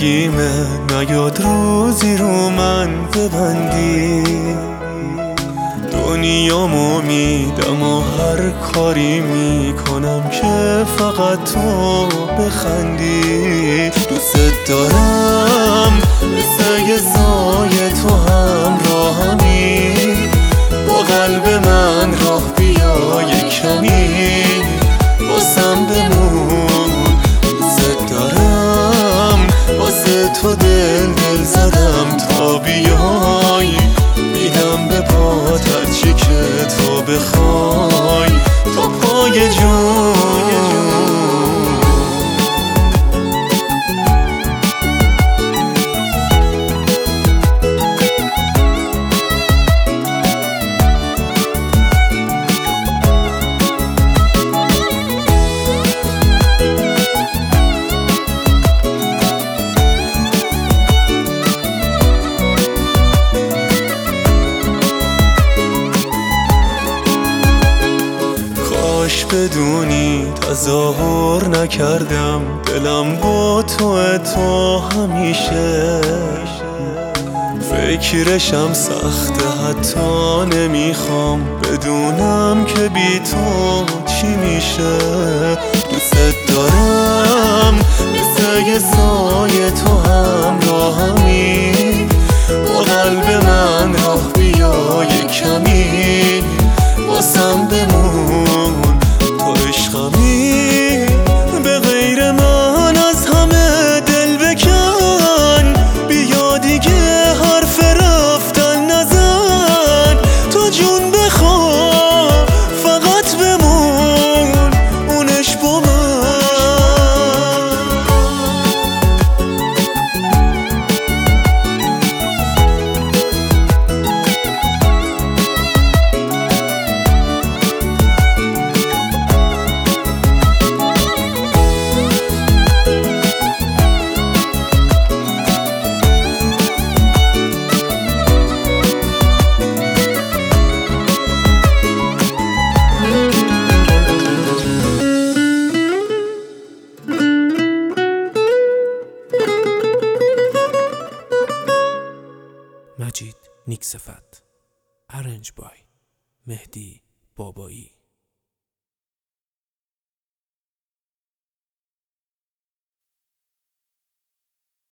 زندگیمه نیاد روزی رو من ببندی. دنیامو میدم و هر کاری میکنم که فقط تو بخندی. دوست دارم مثل یه سایه تو همراهمی، با قلب من راه بیا یک کمی واسم بمون. دوست دارم واسه تو دل زدم تا بیای، میدم به پات هرچی که تو بخوای تا پای جون. بدونی تظاهر نکردم، دلم با تو همیشه. فکرشم سخته حتی نمیخوام بدونم که بی تو چی میشه. دوست دارم مثل یه سایه تو همراهمی، با قلب من راه بیا یک کمی واسم بمون. به غیر من از همه دل بکن، بیا دیگه حرف رفتن نزن. تو جون بخوا فقط بمون اونش با من. مجید نیک صفت. ارنج بای مهدی بابایی.